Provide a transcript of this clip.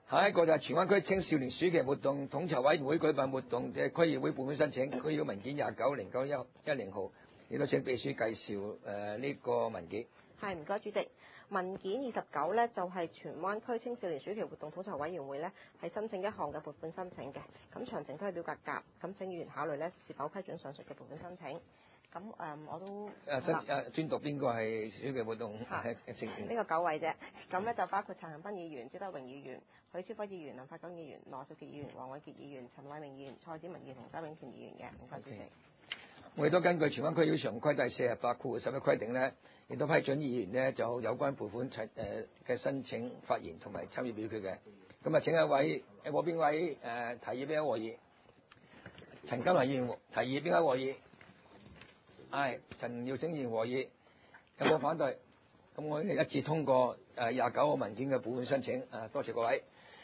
下一個就係荃灣區青少年暑期活動統籌委員會舉辦活動嘅區議會撥款申請，區議會文件290910號，亦都請秘書介紹呢個文件。 係，唔該主席。文件29咧就係荃灣區青少年暑期活動統籌委員會咧係申請一項嘅撥款申請嘅，咁詳情都係表格夾，咁請議員考慮咧是否批准上述嘅撥款申請。咁我都專讀邊個係暑期活動成員？ 呢個9位啫，咁咧就包括陳恒鑌議員、招德榮議員、許超輝議員、林發九議員、羅兆傑議員、黃偉傑議員、陳偉明議員、蔡子文議員同周永權議員嘅，唔該主席。 我亦都根據荃灣區議會常規第48括11規定咧，亦都批准議員咧就有關撥款嘅申請發言同埋參與表決嘅。咁啊，請一位有冇邊位提議邊位和議？陳金華議員提議邊位和議？係陳耀正議員和議，有冇反對？咁我哋一致通過29號文件嘅撥款申請，多謝各位。